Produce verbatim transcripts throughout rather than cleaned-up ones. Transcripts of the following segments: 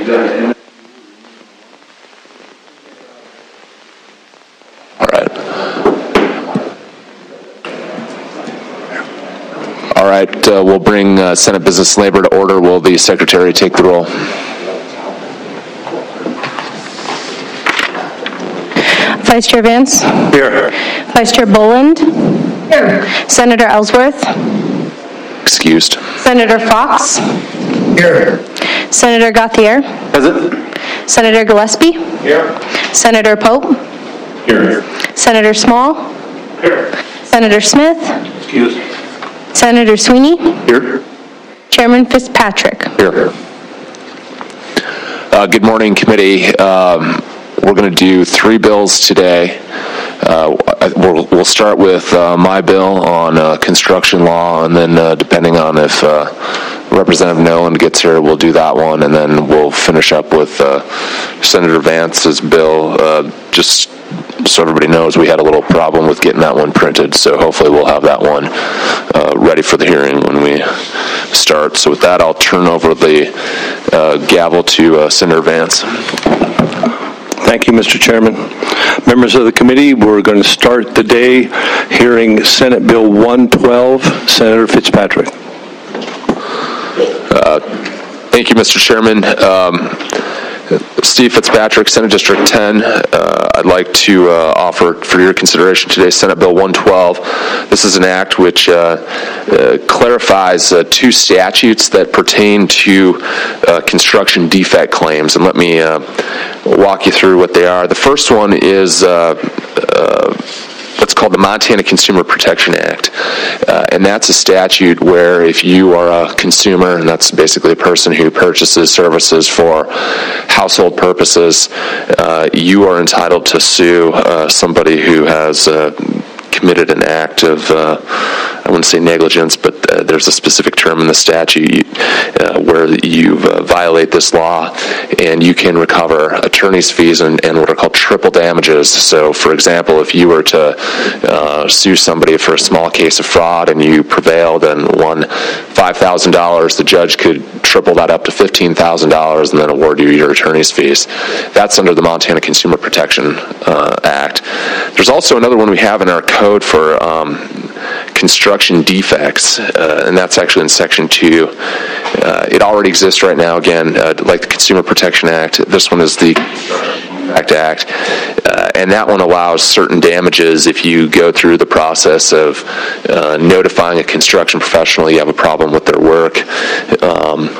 All right. All right, uh, we'll bring uh, Senate Business and Labor to order. Will the Secretary take the roll? Vice Chair Vance? Here. Vice Chair Boland? Here. Senator Ellsworth? Excused. Senator Fox? Here. Senator Gauthier? Present. Senator Gillespie? Here. Senator Pope? Here. Senator Small? Here. Senator Smith? Excused. Senator Sweeney? Here. Chairman Fitzpatrick? Here. Uh, good morning, committee. Um, we're going to do three bills today. Uh, we'll, we'll start with uh, my bill on uh, construction law, and then uh, depending on if uh, Representative Noland gets here, we'll do that one, and then we'll finish up with uh, Senator Vance's bill. Uh, just so everybody knows, we had a little problem with getting that one printed, so hopefully we'll have that one uh, ready for the hearing when we start. So with that, I'll turn over the uh, gavel to uh, Senator Vance. Thank you, Mister Chairman. Members of the committee, we're going to start the day hearing Senate Bill one twelve. Senator Fitzpatrick. Uh, thank you, Mister Chairman. Um, Steve Fitzpatrick, Senate District ten. Uh, I'd like to uh, offer for your consideration today Senate Bill one twelve. This is an act which uh, uh, clarifies uh, two statutes that pertain to uh, construction defect claims, and let me uh, walk you through what they are. The first one is uh, uh, what's called the Montana Consumer Protection Act, uh, and that's a statute where if you are a consumer, and that's basically a person who purchases services for household purposes, uh, you are entitled to sue uh, somebody who has uh, committed an act of, uh, I wouldn't say negligence, but uh, there's a specific term in the statute uh, where you uh, violate this law, and you can recover attorney's fees and, and what are called triple damages. So, for example, if you were to uh, sue somebody for a small case of fraud and you prevailed and won five thousand dollars, the judge could triple that up to fifteen thousand dollars and then award you your attorney's fees. That's under the Montana Consumer Protection uh, Act. There's also another one we have in our code for um, construction defects, uh, and that's actually in Section two. Uh, it already exists right now, again, uh, like the Consumer Protection Act. This one is the Act Act, uh, and that one allows certain damages if you go through the process of uh, notifying a construction professional you have a problem with their work, um,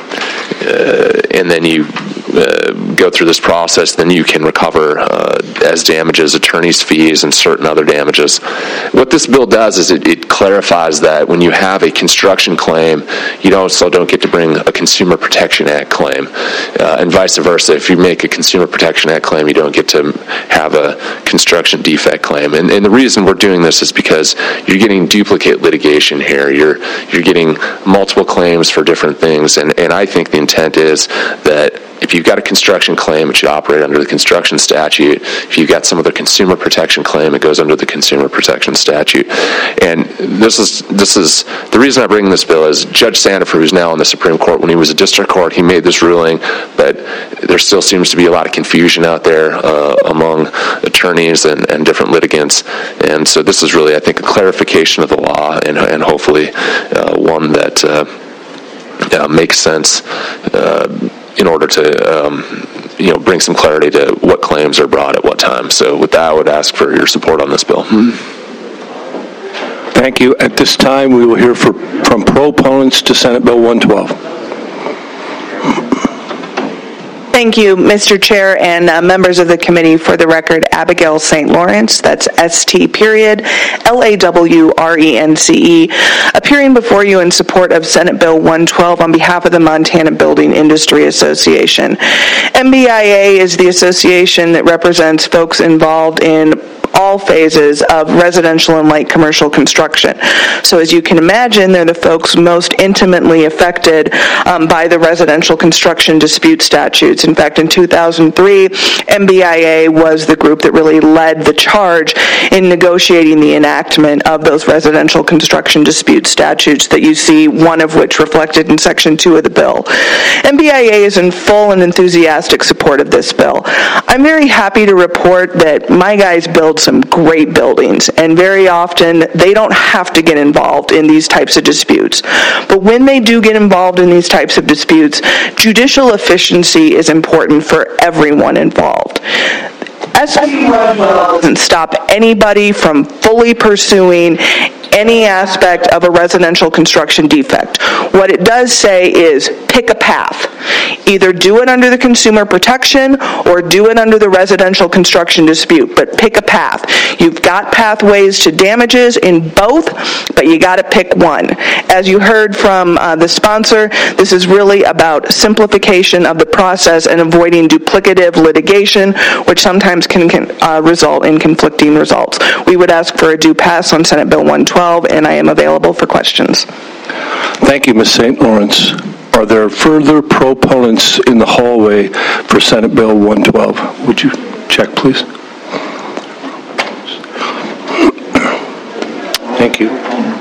uh, and then you uh, go through this process, then you can recover uh, as damages attorney's fees and certain other damages. What this bill does is it, it clarifies that when you have a construction claim, you also don't get to bring a Consumer Protection Act claim, uh, and vice versa. If you make a Consumer Protection Act claim, you don't get to have a construction defect claim. And, and the reason we're doing this is because you're getting duplicate litigation here. You're you're getting multiple claims for different things, and, and I think the intent is that if you've got a construction claim, it should operate under the construction statute. If you've got some other consumer protection claim, it goes under the consumer protection statute. And this is this is the reason I bring this bill is Judge Sandifer, who's now in the Supreme Court, when he was a district court, he made this ruling, but there still seems to be a lot of confusion out there uh, among attorneys and, and different litigants. And so this is really, I think, a clarification of the law, and, and hopefully uh, one that uh, uh, makes sense uh, in order to um, you know, bring some clarity to what claims are brought at what time. So with that, I would ask for your support on this bill. Thank you. At this time, we will hear for, from proponents to Senate Bill one twelve. Thank you, Mister Chair and uh, members of the committee. For the record, Abigail Saint Lawrence, that's S T period, L A W R E N C E, appearing before you in support of Senate Bill one twelve on behalf of the Montana Building Industry Association. M B I A is the association that represents folks involved in all phases of residential and light commercial construction. So as you can imagine, they're the folks most intimately affected um, by the residential construction dispute statutes. In fact, in two thousand three, M B I A was the group that really led the charge in negotiating the enactment of those residential construction dispute statutes that you see, one of which reflected in Section two of the bill. M B I A is in full and enthusiastic support of this bill. I'm very happy to report that my guys build some great buildings, and very often they don't have to get involved in these types of disputes. But when they do get involved in these types of disputes, judicial efficiency is important for everyone involved. S B doesn't stop anybody from fully pursuing any aspect of a residential construction defect. What it does say is pick a path. Either do it under the consumer protection or do it under the residential construction dispute, but pick a path. You've got pathways to damages in both, but you got to pick one. As you heard from uh, the sponsor, this is really about simplification of the process and avoiding duplicative litigation, which sometimes can, can uh, result in conflicting results. We would ask for a due pass on Senate Bill one twelve, and I am available for questions. Thank you, Miz Saint Lawrence. Are there further proponents in the hallway for Senate Bill one twelve? Would you check, please? Thank you.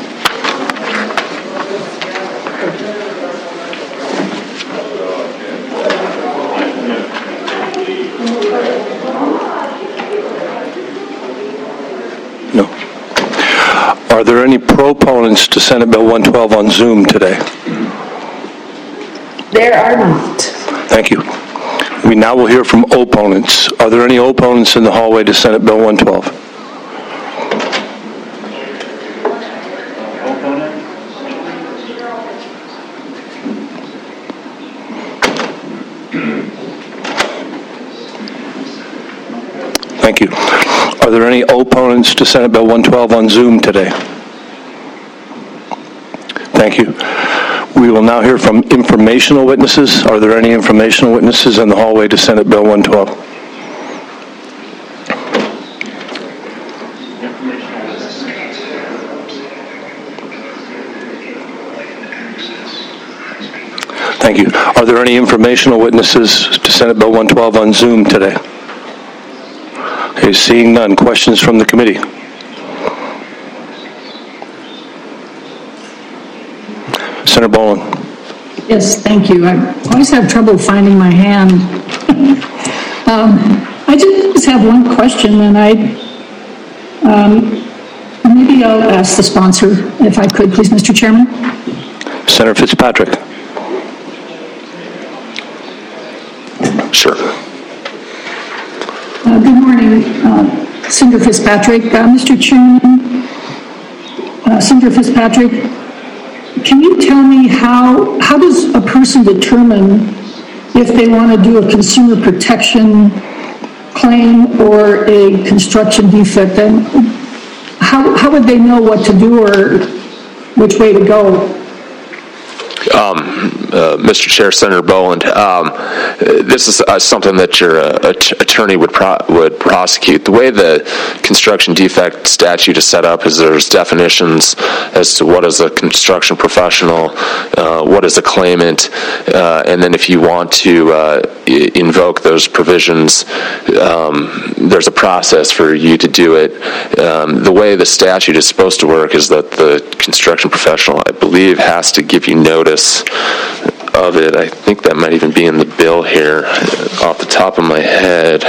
No. Are there any proponents to Senate Bill one twelve on Zoom today? There are not. Thank you. We now will hear from opponents. Are there any opponents in the hallway to Senate Bill one twelve? Thank you. Are there any opponents to Senate Bill one twelve on Zoom today? Thank you. We will now hear from informational witnesses. Are there any informational witnesses in the hallway to Senate Bill one twelve? Thank you. Are there any informational witnesses to Senate Bill one twelve on Zoom today? Okay, seeing none. Questions from the committee? Senator Boland. Yes, thank you. I always have trouble finding my hand. um, I just have one question, and I um, maybe I'll ask the sponsor if I could, please, Mister Chairman. Senator Fitzpatrick. Sure. Uh, good morning, uh, Senator Fitzpatrick. Uh, Mister Chairman, uh, Senator Fitzpatrick, can you tell me how how does a person determine if they want to do a consumer protection claim or a construction defect? And how how would they know what to do or which way to go? Um, uh, Mister Chair, Senator Boland, um, this is uh, something that your uh, att- attorney would pro- would prosecute. The way the construction defect statute is set up is there's definitions as to what is a construction professional, uh, what is a claimant, uh, and then if you want to uh, I- invoke those provisions, um, there's a process for you to do it. Um, the way the statute is supposed to work is that the construction professional, I believe, has to give you notice of it. I think that might even be in the bill here off the top of my head.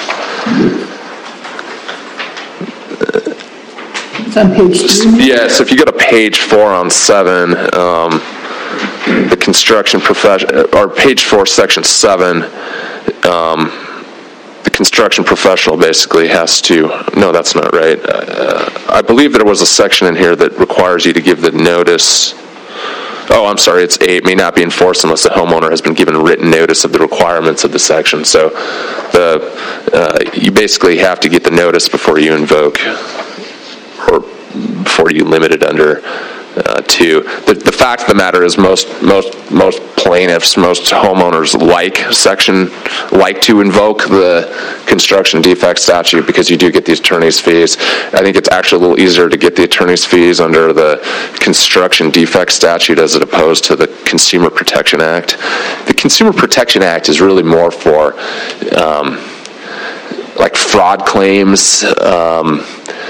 It's on page two. Yeah, so if you go to page four on seven, um, the construction profession, or page four, section seven, um, the construction professional basically has to, no, that's not right. Uh, I believe there was a section in here that requires you to give the notice. Oh, I'm sorry, it's eight, may not be enforced unless the homeowner has been given written notice of the requirements of the section. So the uh, you basically have to get the notice before you invoke, or before you limit it under uh, too. The, the fact of the matter is most most most plaintiffs, most homeowners like section like to invoke the construction defect statute because you do get these attorney's fees. I think it's actually a little easier to get the attorney's fees under the construction defect statute as opposed to the Consumer Protection Act. The Consumer Protection Act is really more for um, like fraud claims, um,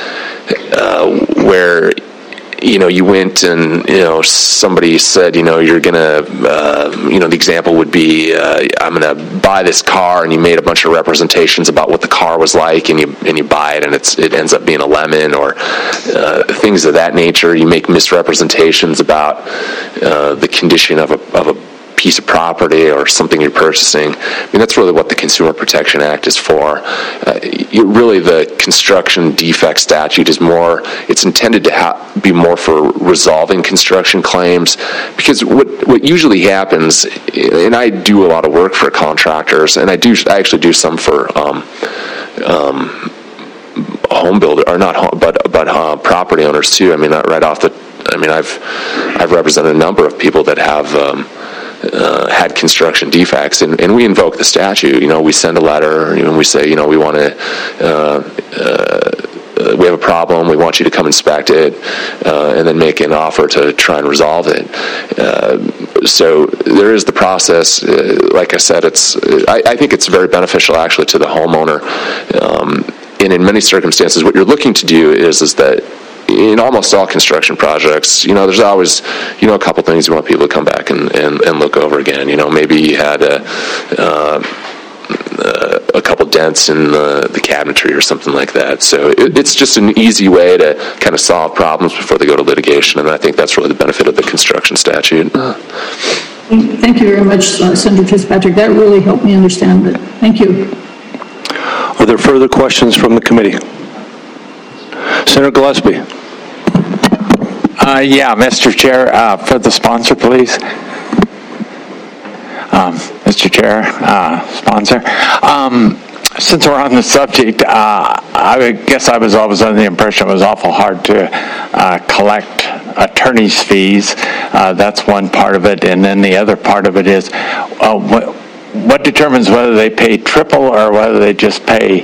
uh, where you know you went and you know somebody said you know you're gonna uh, you know the example would be uh, I'm gonna buy this car, and you made a bunch of representations about what the car was like, and you and you buy it, and it's it ends up being a lemon, or uh, things of that nature. You make misrepresentations about uh, the condition of a of a piece of property or something you're purchasing. I mean, that's really what the Consumer Protection Act is for. Uh, you, really, the construction defect statute is more, it's intended to ha- be more for resolving construction claims, because what what usually happens, and I do a lot of work for contractors, and I do I actually do some for um, um, home builder, or not home, but but uh, property owners too. I mean, not right off the, I mean, I've I've represented a number of people that have um, Uh, had construction defects, and, and we invoke the statute. You know, we send a letter, and we say, you know, we want to, uh, uh, we have a problem, we want you to come inspect it, uh, and then make an offer to try and resolve it. Uh, so there is the process. Uh, like I said, it's, I, I think it's very beneficial actually to the homeowner. Um, and in many circumstances, what you're looking to do is, is that in almost all construction projects, you know, there's always, you know, a couple things you want people to come back and, and, and look over again. You know, maybe you had a, uh, uh, a couple dents in the, the cabinetry or something like that. So it, it's just an easy way to kind of solve problems before they go to litigation, and I think that's really the benefit of the construction statute. Thank you very much, uh, Senator Fitzpatrick. That really helped me understand it. Thank you. Are there further questions from the committee? Senator Gillespie. Uh, yeah, Mister Chair, uh, for the sponsor, please. Um, Mister Chair, uh, sponsor. Um, since we're on the subject, uh, I guess I was always under the impression it was awful hard to uh, collect attorney's fees. Uh, that's one part of it, and then the other part of it is uh, what, what determines whether they pay triple or whether they just pay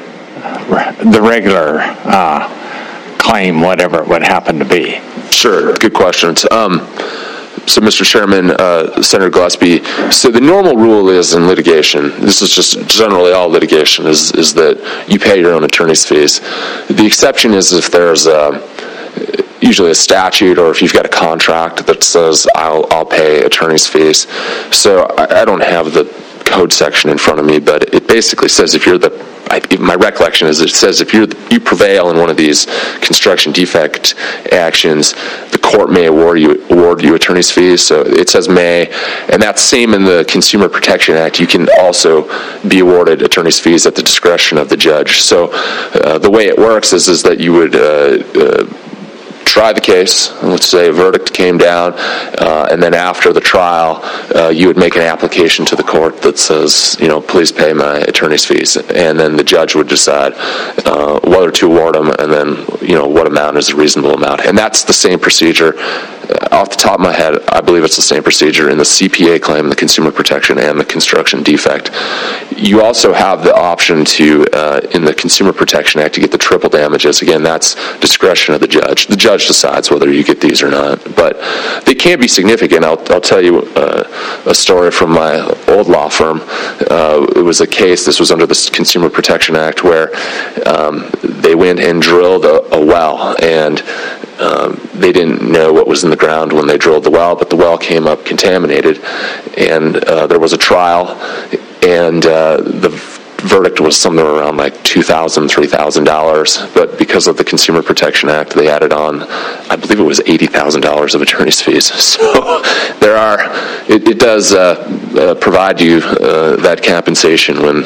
the regular uh, claim, whatever it would happen to be. Sure, good questions. Um, so, Mister Chairman, uh, Senator Gillespie, so the normal rule is in litigation, this is just generally all litigation, is, is that you pay your own attorney's fees. The exception is if there's a, usually a statute, or if you've got a contract that says I'll, I'll pay attorney's fees. So I, I don't have the code section in front of me, but it basically says if you're the, I, my recollection is it says if you're the, you prevail in one of these construction defect actions, the court may award you award you attorney's fees. So it says may, and that's same in the Consumer Protection Act. You can also be awarded attorney's fees at the discretion of the judge. So uh, the way it works is is that you would uh, uh, try the case, let's say a verdict came down, uh, and then after the trial, uh, you would make an application to the court that says, you know, please pay my attorney's fees, and then the judge would decide uh, whether to award them, and then, you know, what amount is a reasonable amount. And that's the same procedure. Off the top of my head, I believe it's the same procedure in the C P A claim, the consumer protection, and the construction defect. You also have the option to, uh, in the Consumer Protection Act, to get the triple damages. Again, that's discretion of the judge. The judge decides whether you get these or not, but they can be significant. I'll, I'll tell you uh, a story from my old law firm. Uh, it was a case, this was under the Consumer Protection Act, where um, they went and drilled a, a well, and Um, they didn't know what was in the ground when they drilled the well, but the well came up contaminated, and uh, there was a trial, and uh, the verdict was somewhere around like two thousand dollars, three thousand dollars, but because of the Consumer Protection Act, they added on, I believe it was eighty thousand dollars of attorney's fees. So there are, it, it does uh, uh, provide you uh, that compensation when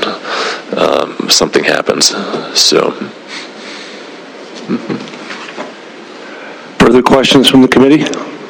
um, something happens. So. Mm-hmm. Further questions from the committee?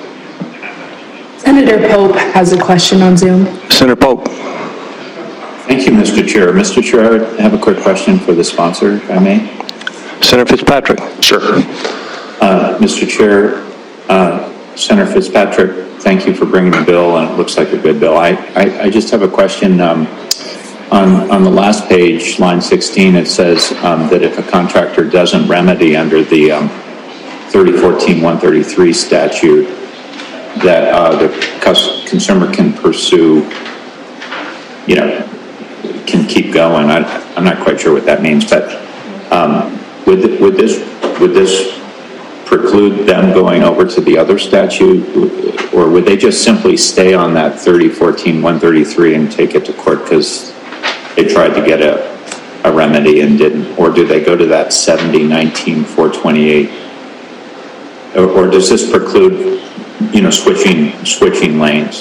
Senator Pope has a question on Zoom. Senator Pope. Thank you, Mister Chair. Mister Chair, I have a quick question for the sponsor, if I may. Senator Fitzpatrick. Sure. Uh, Mister Chair, uh, Senator Fitzpatrick, thank you for bringing the bill, and it looks like a good bill. I, I, I just have a question. Um, on, on the last page, line sixteen, it says um, that if a contractor doesn't remedy under the um, thirty fourteen one thirty-three statute, that uh, the cus- consumer can pursue, you know, can keep going. I, I'm not quite sure what that means, but um, would, would this would this preclude them going over to the other statute, or would they just simply stay on that thirty fourteen one thirty-three and take it to court because they tried to get a, a remedy and didn't? Or do they go to that seventy nineteen four twenty-eight? Or, or does this preclude, you know, switching switching lanes?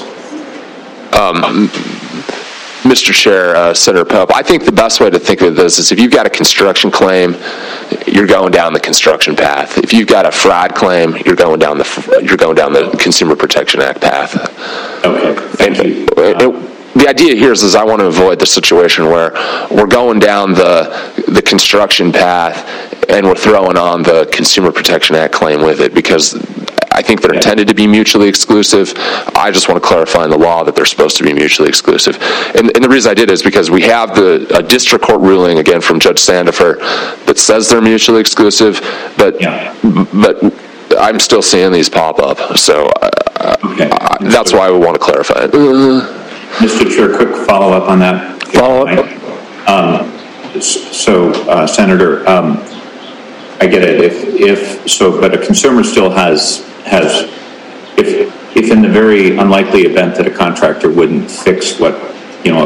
Um, Mister Chair, uh, Senator Pope, I think the best way to think of this is if you've got a construction claim, you're going down the construction path. If you've got a fraud claim, you're going down the you're going down the Consumer Protection Act path. Okay, thank and, you. It, it, the idea here is, is I want to avoid the situation where we're going down the the construction path and we're throwing on the Consumer Protection Act claim with it, because I think they're intended to be mutually exclusive. I just want to clarify in the law that they're supposed to be mutually exclusive. And, and the reason I did is because we have the a district court ruling, again, from Judge Sandifer that says they're mutually exclusive, but Yeah. but I'm still seeing these pop up. So uh, Okay. uh, that's why we want to clarify it. Uh, Mister Chair, quick follow-up on that. Follow up. Um, so, uh, Senator, um, I get it. If, if so, but a consumer still has has if if in the very unlikely event that a contractor wouldn't fix what, you know,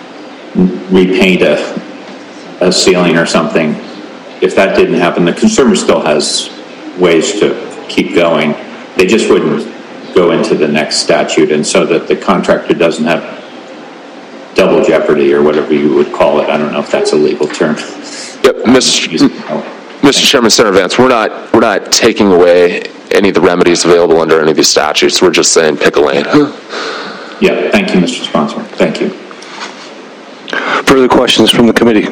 repaint a a ceiling or something, if that didn't happen, the consumer still has ways to keep going. They just wouldn't go into the next statute, and so that the contractor doesn't have double jeopardy or whatever you would call it. I don't know if that's a legal term. Yep, Mister Mister Chairman, Senator Vance, we're not we're not taking away any of the remedies available under any of these statutes. We're just saying pick a lane. Yeah, thank you, Mister Sponsor. Thank you. Further questions from the committee?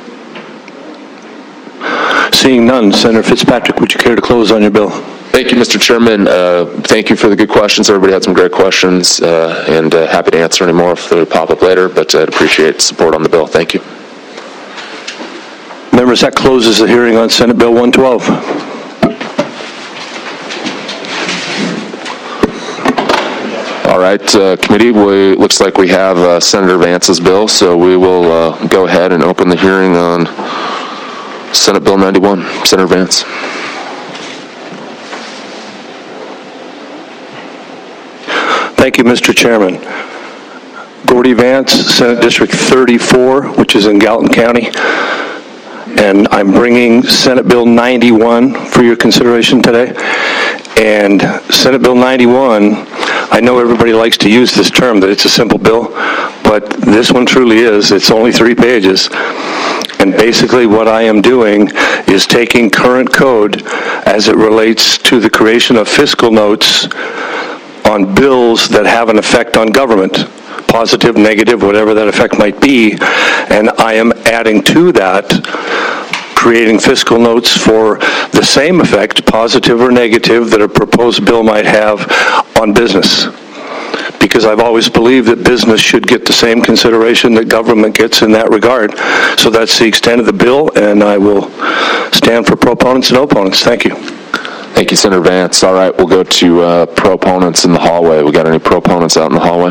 Seeing none, Senator Fitzpatrick, would you care to close on your bill? Thank you, Mister Chairman. Uh, thank you for the good questions. Everybody had some great questions, uh, and uh, happy to answer any more if they pop up later, but I'd appreciate support on the bill. Thank you. Members, that closes the hearing on Senate Bill one twelve. All right, uh, committee, we, looks like we have uh, Senator Vance's bill, so we will uh, go ahead and open the hearing on Senate Bill ninety-one. Senator Vance. Thank you, Mister Chairman. Gordy Vance, Senate District thirty-four, which is in Gallatin County, and I'm bringing Senate Bill ninety-one for your consideration today. And Senate Bill ninety-one, I know everybody likes to use this term that it's a simple bill, but this one truly is. It's only three pages. And basically what I am doing is taking current code as it relates to the creation of fiscal notes on bills that have an effect on government, positive, negative, whatever that effect might be, and I am adding to that, creating fiscal notes for the same effect, positive or negative, that a proposed bill might have on business. Because I've always believed that business should get the same consideration that government gets in that regard. So that's the extent of the bill, and I will stand for proponents and opponents. Thank you. Thank you, Senator Vance. All right, we'll go to uh, proponents in the hallway. We got any proponents out in the hallway?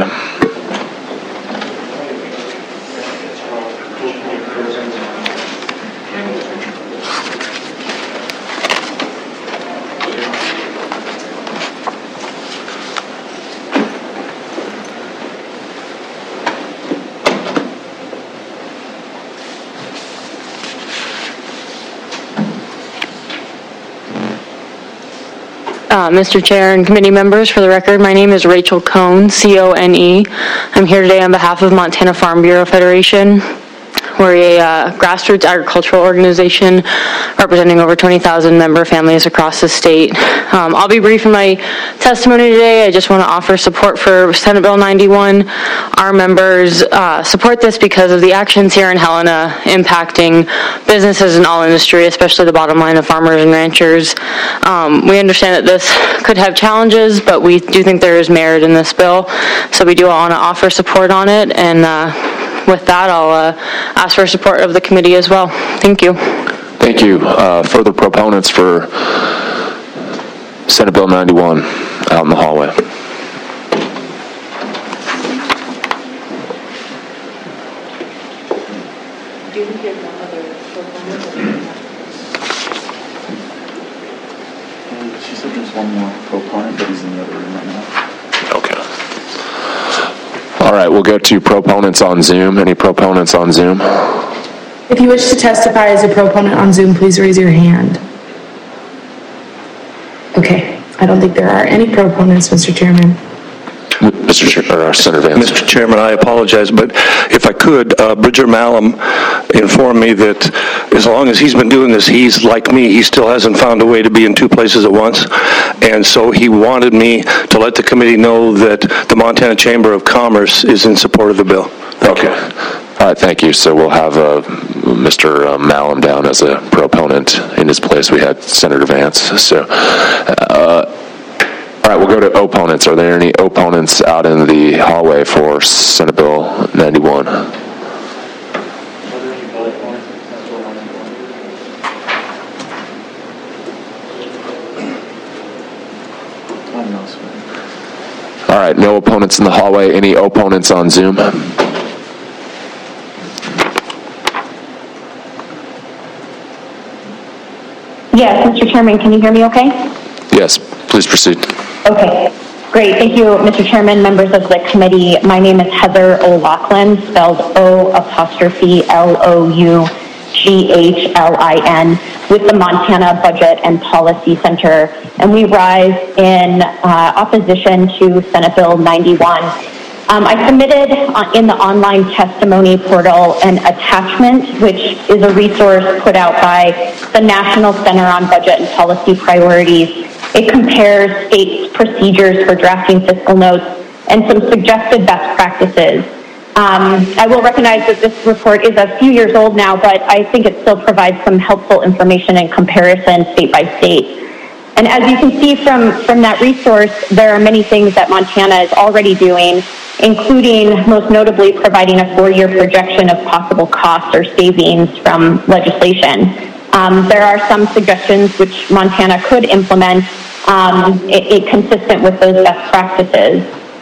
Uh, Mister Chair and committee members, for the record, my name is Rachel Cone, C O N E. I'm here today on behalf of Montana Farm Bureau Federation. We're a uh, grassroots agricultural organization representing over twenty thousand member families across the state. Um, I'll be brief in my testimony today. I just want to offer support for Senate Bill ninety-one. Our members uh, support this because of the actions here in Helena impacting businesses in all industry, especially the bottom line of farmers and ranchers. Um, we understand that this could have challenges, but we do think there is merit in this bill, so we do want to offer support on it, and uh, with that, I'll uh, ask for support of the committee as well. Thank you. Thank you. Uh, further proponents for Senate Bill ninety-one out in the hallway. Do we give one other proponent? She said there's one more proponent, but he's in the other room right now. Okay. All right, we'll go to proponents on Zoom. Any proponents on Zoom? If you wish to testify as a proponent on Zoom, please raise your hand. Okay, I don't think there are any proponents, Mister Chairman. Mister Chair, or Senator Vance. Mister Chairman, I apologize, but if I could, uh, Bridger Malum informed me that as long as he's been doing this, he's like me, he still hasn't found a way to be in two places at once. And so he wanted me to let the committee know that the Montana Chamber of Commerce is in support of the bill. Thank okay. you. All right, thank you. So we'll have uh, Mister Malum down as a proponent. In his place, we had Senator Vance. So, uh, all right, we'll go to opponents. Are there any opponents out in the hallway for Senate Bill ninety-one? All right, no opponents in the hallway. Any opponents on Zoom? Yes, Mister Chairman, can you hear me okay? Yes, please proceed. Okay, great. Thank you, Mister Chairman, members of the committee. My name is Heather O'Loughlin, spelled O apostrophe L O U G H L I N, with the Montana Budget and Policy Center, and we rise in uh, opposition to Senate Bill ninety-one. Um, I submitted in the online testimony portal an attachment, which is a resource put out by the National Center on Budget and Policy Priorities. It compares states' procedures for drafting fiscal notes and some suggested best practices. Um, I will recognize that this report is a few years old now, but I think it still provides some helpful information in comparison state by state. And as you can see from, from that resource, there are many things that Montana is already doing, including most notably providing a four-year projection of possible costs or savings from legislation. Um, there are some suggestions which Montana could implement um, it, it consistent with those best practices.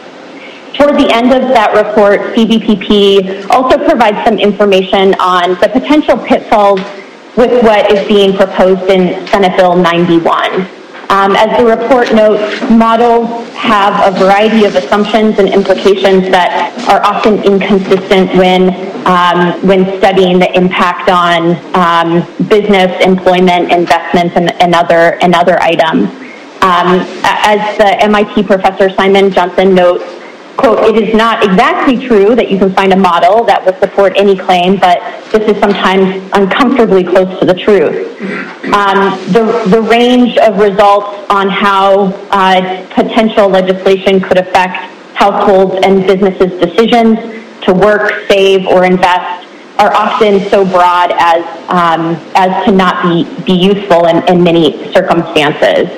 Toward the end of that report, C B P P also provides some information on the potential pitfalls with what is being proposed in Senate Bill ninety-one. Um, as the report notes, models have a variety of assumptions and implications that are often inconsistent when um, when studying the impact on um, business, employment, investments, and, and other and other items. Um, as the M I T professor Simon Johnson notes, quote, "It is not exactly true that you can find a model that will support any claim, but this is sometimes uncomfortably close to the truth." Um, the, the range of results on how uh, potential legislation could affect households and businesses' decisions to work, save, or invest are often so broad as, um, as to not be, be useful in, in many circumstances.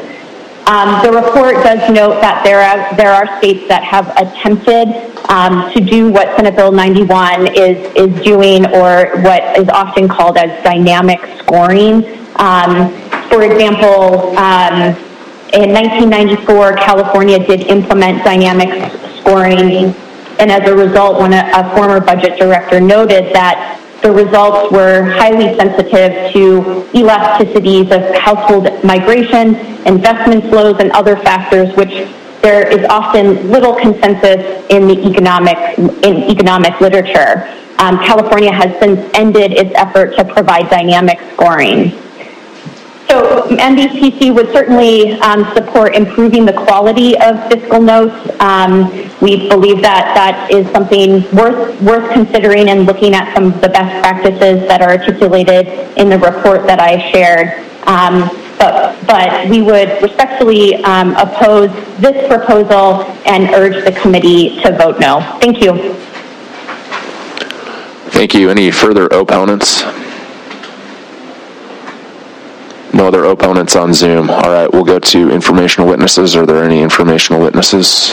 Um, the report does note that there are, there are states that have attempted um, to do what Senate Bill ninety-one is, is doing, or what is often called as dynamic scoring. Um, for example, um, in nineteen ninety-four, California did implement dynamic scoring, and as a result, when a, a former budget director noted that the results were highly sensitive to elasticities of household migration, investment flows, and other factors, which there is often little consensus in the economic in economic literature. Um, California has since ended its effort to provide dynamic scoring. So M B C C would certainly um, support improving the quality of fiscal notes. Um, we believe that that is something worth worth considering and looking at some of the best practices that are articulated in the report that I shared. Um, but, but we would respectfully um, oppose this proposal and urge the committee to vote no. Thank you. Thank you. Any further opponents? No other opponents on Zoom. All right, we'll go to informational witnesses. Are there any informational witnesses?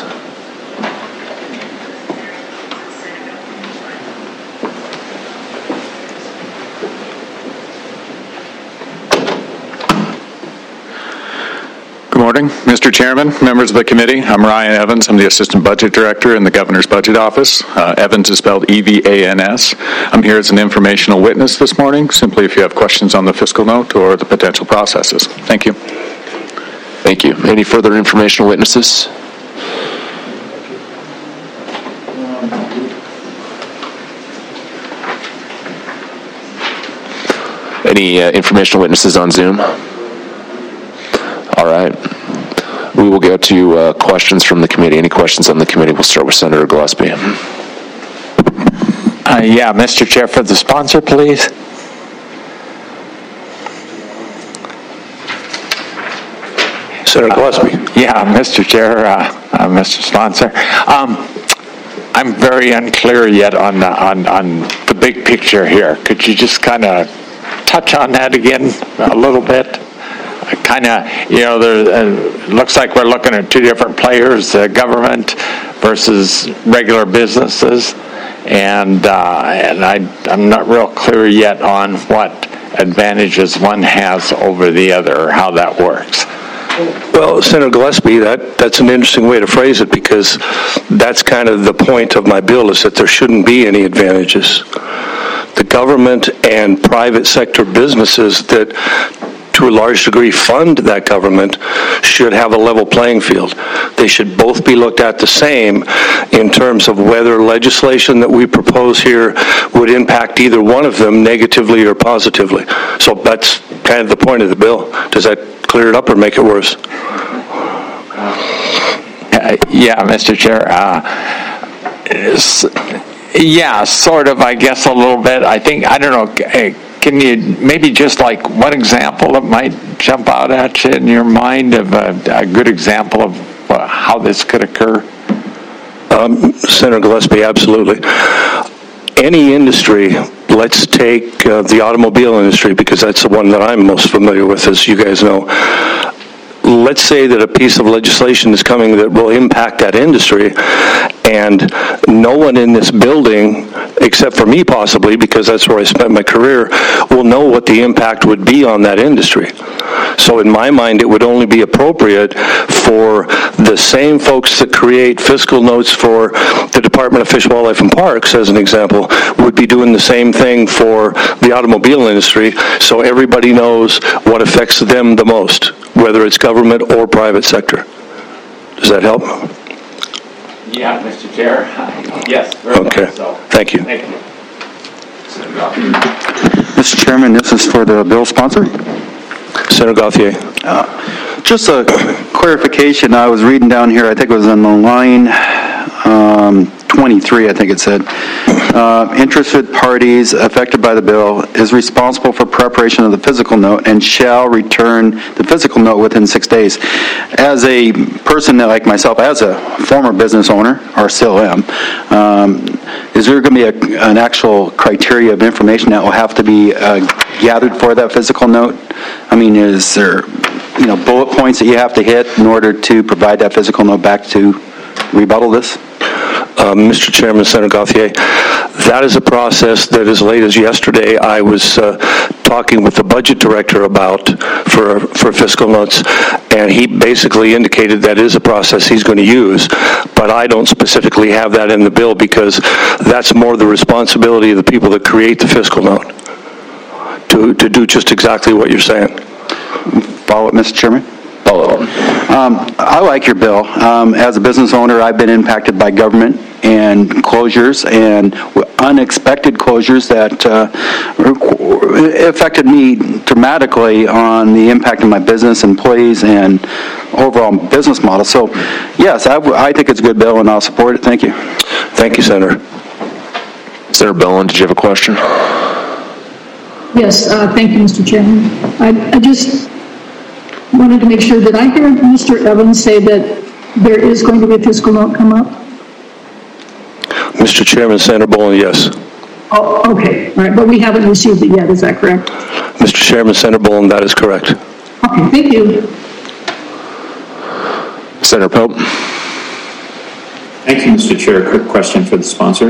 Good morning, Mister Chairman, members of the committee. I'm Ryan Evans. I'm the Assistant Budget Director in the Governor's Budget Office. Uh, Evans is spelled E V A N S. I'm here as an informational witness this morning, simply if you have questions on the fiscal note or the potential processes. Thank you. Thank you. Any further informational witnesses? Any uh, informational witnesses on Zoom? All right. We will go to uh, questions from the committee. Any questions on the committee? We'll start with Senator Gillespie. Uh, yeah, Mister Chair, for the sponsor, please. Senator Gillespie. Uh, yeah, Mister Chair, uh, uh, Mister Sponsor. Um, I'm very unclear yet on, uh, on, on the big picture here. Could you just kind of touch on that again a little bit? Kind of, you know, there uh, looks like we're looking at two different players, uh, government versus regular businesses, and uh, and I, I'm not real clear yet on what advantages one has over the other, or how that works. Well, Senator Gillespie, that, that's an interesting way to phrase it, because that's kind of the point of my bill, is that there shouldn't be any advantages. The government and private sector businesses that to a large degree fund that government should have a level playing field. They should both be looked at the same in terms of whether legislation that we propose here would impact either one of them negatively or positively. So that's kind of the point of the bill. Does that clear it up or make it worse? Uh, yeah, Mister Chair. Uh, yeah, sort of, I guess, a little bit. I think, I don't know, can you maybe just like one example that might jump out at you in your mind of a, a good example of uh, how this could occur? Um, Senator Gillespie, absolutely. Any industry, let's take uh, the automobile industry, because that's the one that I'm most familiar with, as you guys know. Let's say that a piece of legislation is coming that will impact that industry, and no one in this building, except for me possibly, because that's where I spent my career, will know what the impact would be on that industry. So in my mind, it would only be appropriate for the same folks that create fiscal notes for the Department of Fish, Wildlife, and Parks, as an example, would be doing the same thing for the automobile industry, so everybody knows what affects them the most, whether it's government or private sector. Does that help? Yeah, Mister Chair. Yes. Very okay. So. Thank you. Thank you. Mister Chairman, this is for the bill sponsor. Senator Gauthier. Uh, just a clarification. I was reading down here, I think it was on the line um, twenty-three, I think it said. Uh, interested parties affected by the bill is responsible for preparation of the physical note and shall return the physical note within six days. As a person that, like myself, as a former business owner, or still am, um, is there going to be a, an actual criteria of information that will have to be uh, gathered for that physical note? I mean, is there, you know, bullet points that you have to hit in order to provide that physical note back to rebuttal this? Uh, Mister Chairman, Senator Gauthier, that is a process that as late as yesterday I was uh, talking with the budget director about for, for fiscal notes, and he basically indicated that is a process he's going to use, but I don't specifically have that in the bill because that's more the responsibility of the people that create the fiscal note to, to do just exactly what you're saying. Follow it, Mister Chairman? Follow it. Um, I like your bill. Um, as a business owner, I've been impacted by government and closures and unexpected closures that uh, affected me dramatically on the impact of my business, employees, and overall business model. So, yes, I, I think it's a good bill, and I'll support it. Thank you. Thank you, Senator. Senator Bellin, did you have a question? Yes, uh, thank you, Mister Chairman. I, I just wanted to make sure that I heard Mister Evans say that there is going to be a fiscal note come up. Mister Chairman, Senator Boland, yes. Oh, okay. All right, but we haven't received it yet. Is that correct? Mister Chairman, Senator Boland, that is correct. Okay, thank you. Senator Pope. Thank you, Mister Chair. Quick question for the sponsor.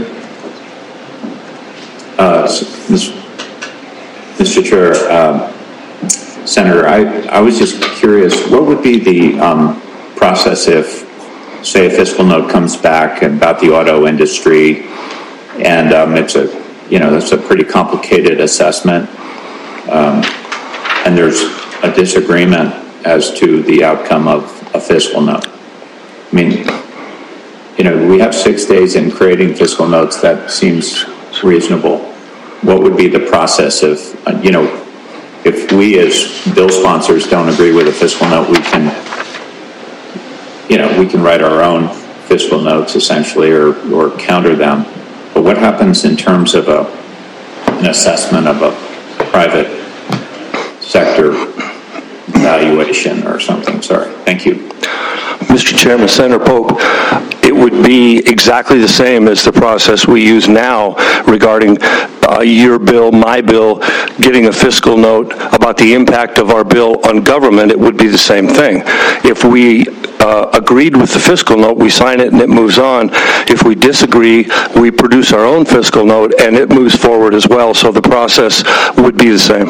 Uh, Mister Chair, um, Senator, I, I was just curious, what would be the um, process if, say, a fiscal note comes back about the auto industry, and um, it's a, you know, that's a pretty complicated assessment, um, and there's a disagreement as to the outcome of a fiscal note. I mean, you know, we have six days in creating fiscal notes. That seems reasonable. What would be the process if, uh, you know, if we as bill sponsors don't agree with a fiscal note, we can, you know, we can write our own fiscal notes essentially, or, or counter them. But what happens in terms of a, an assessment of a private sector valuation or something? Sorry. Thank you. Mister Chairman, Senator Pope, it would be exactly the same as the process we use now regarding uh, your bill, my bill, getting a fiscal note about the impact of our bill on government. It would be the same thing. If we uh, agreed with the fiscal note, we sign it and it moves on. If we disagree, we produce our own fiscal note and it moves forward as well. So the process would be the same.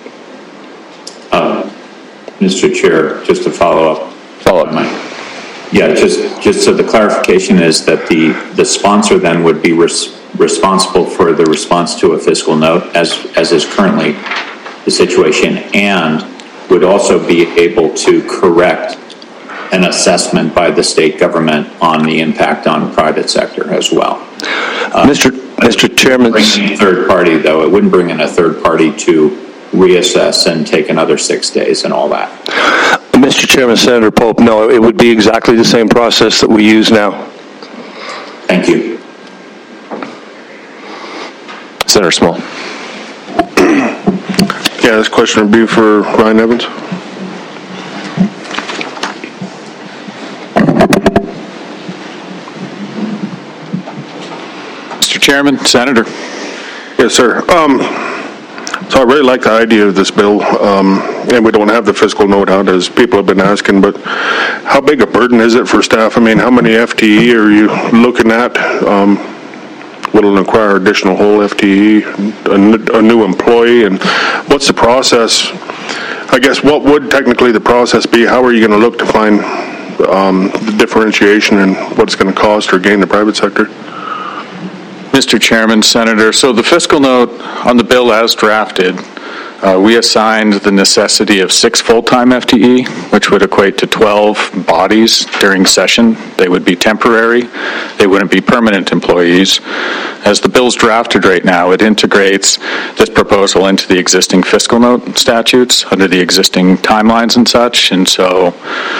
Uh, Mister Chair, just to follow up. Follow up. Yeah, just just so the clarification is that the, the sponsor then would be res- responsible for the response to a fiscal note, as as is currently the situation, and would also be able to correct an assessment by the state government on the impact on private sector as well. Uh, Mister Mister Chairman, bringing a third party though, it wouldn't bring in a third party to reassess and take another six days and all that. Mister Chairman, Senator Pope, no, it would be exactly the same process that we use now. Thank you. Senator Small. Yeah, this question would be for Ryan Evans. Mister Chairman, Senator. Yes, sir. Um, So I really like the idea of this bill, um, and we don't have the fiscal note out, as people have been asking, but how big a burden is it for staff? I mean, how many F T E are you looking at? Um, will it require additional whole F T E, a, a new employee, and what's the process? I guess what would technically the process be? How are you going to look to find um, the differentiation and what it's going to cost or gain the private sector? Mister Chairman, Senator, so the fiscal note on the bill as drafted, uh, we assigned the necessity of six full-time F T E, which would equate to twelve bodies during session. They would be temporary. They wouldn't be permanent employees. As the bill's drafted right now, it integrates this proposal into the existing fiscal note statutes under the existing timelines and such, and so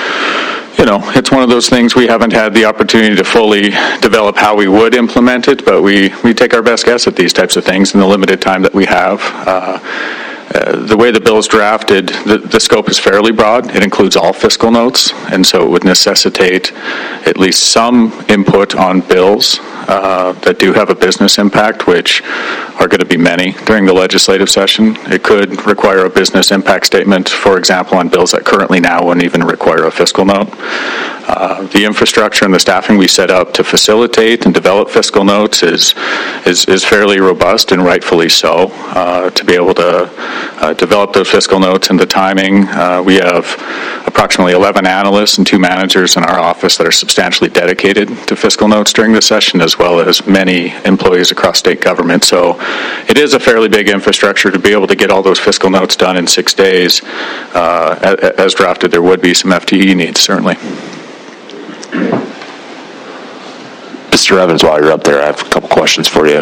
you know, it's one of those things we haven't had the opportunity to fully develop how we would implement it, but we, we take our best guess at these types of things in the limited time that we have. Uh, uh, the way the bill is drafted, the, the scope is fairly broad. It includes all fiscal notes, and so it would necessitate at least some input on bills uh, that do have a business impact, which are going to be many during the legislative session. It could require a business impact statement, for example, on bills that currently now wouldn't even require a fiscal note. Uh, the infrastructure and the staffing we set up to facilitate and develop fiscal notes is is, is fairly robust, and rightfully so. Uh, to be able to uh, develop those fiscal notes and the timing, uh, we have approximately eleven analysts and two managers in our office that are substantially dedicated to fiscal notes during the session, as well as many employees across state government. So it is a fairly big infrastructure to be able to get all those fiscal notes done in six days. Uh, as drafted, there would be some F T E needs, certainly. Mister Mister Evans, while you're up there, I have a couple questions for you.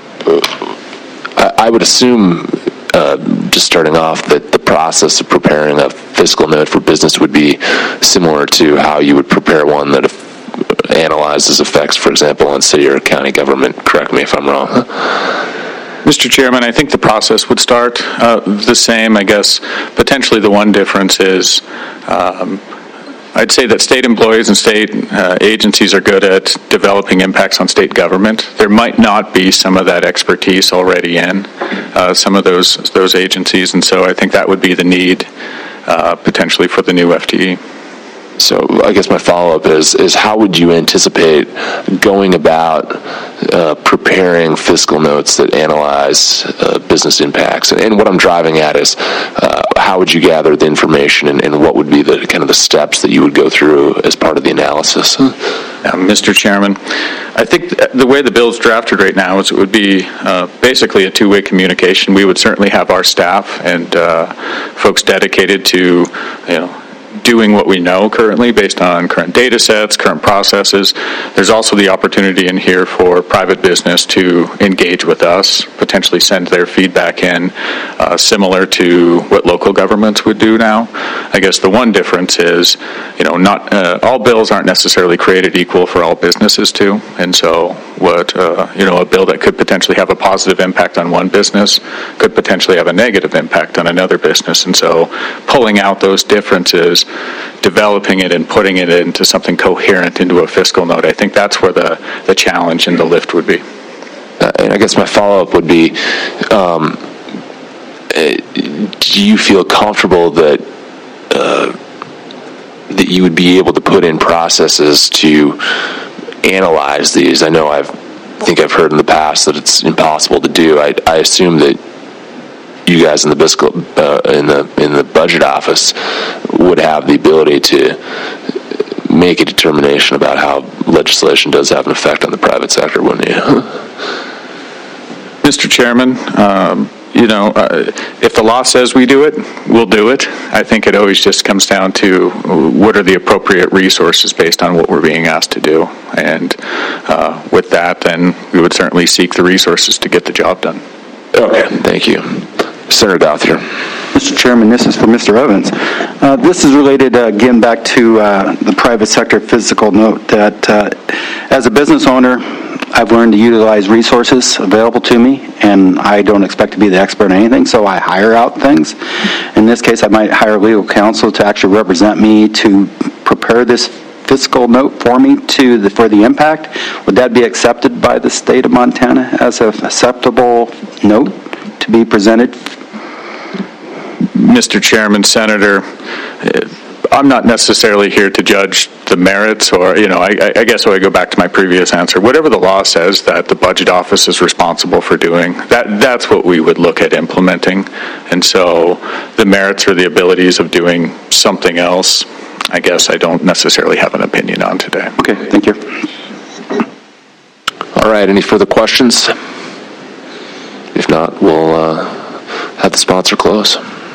I, I would assume, uh, just starting off, that the process of preparing a fiscal note for business would be similar to how you would prepare one that analyzes effects, for example, on city or county government. Correct me if I'm wrong. Mister Chairman, I think the process would start uh, the same. I guess potentially the one difference is um, I'd say that state employees and state uh, agencies are good at developing impacts on state government. There might not be some of that expertise already in uh, some of those those agencies, and so I think that would be the need uh, potentially for the new F T E. So I guess my follow-up is, is how would you anticipate going about uh, preparing fiscal notes that analyze uh, business impacts? And, and what I'm driving at is uh, how would you gather the information, and, and what would be the kind of the steps that you would go through as part of the analysis? Uh, Mister Chairman, I think the way the bill is drafted right now is it would be uh, basically a two-way communication. We would certainly have our staff and uh, folks dedicated to, you know, doing what we know currently based on current data sets, current processes. There's also the opportunity in here for private business to engage with us, potentially send their feedback in, uh, similar to what local governments would do now. I guess the one difference is, you know, not uh, all bills aren't necessarily created equal for all businesses too, and so what, uh, you know, a bill that could potentially have a positive impact on one business could potentially have a negative impact on another business, and so pulling out those differences, developing it and putting it into something coherent into a fiscal note, I think that's where the, the challenge and the lift would be. Uh, and I guess my follow-up would be, um, do you feel comfortable that uh, that you would be able to put in processes to analyze these? I know I've, I think I've heard in the past that it's impossible to do. I, I assume that you guys in the fiscal, uh, in the in the budget office would have the ability to make a determination about how legislation does have an effect on the private sector, wouldn't you? Mister Chairman, um, you know, uh, if the law says we do it, we'll do it. I think it always just comes down to what are the appropriate resources based on what we're being asked to do. And uh, with that, then we would certainly seek the resources to get the job done. Okay, thank you. Senator Gauthier. Mister Chairman, this is for Mister Evans. Uh, this is related, uh, again, back to uh, the private sector fiscal note that uh, as a business owner, I've learned to utilize resources available to me, and I don't expect to be the expert in anything, so I hire out things. In this case, I might hire legal counsel to actually represent me to prepare this fiscal note for me to the, for the impact. Would that be accepted by the state of Montana as an acceptable note to be presented? Mister Chairman, Senator, I'm not necessarily here to judge the merits, or, you know, I, I guess I would go back to my previous answer. Whatever the law says that the budget office is responsible for doing, that that's what we would look at implementing. And so the merits or the abilities of doing something else, I guess I don't necessarily have an opinion on today. Okay, thank you. All right, any further questions? If not, we'll uh, have the sponsor close.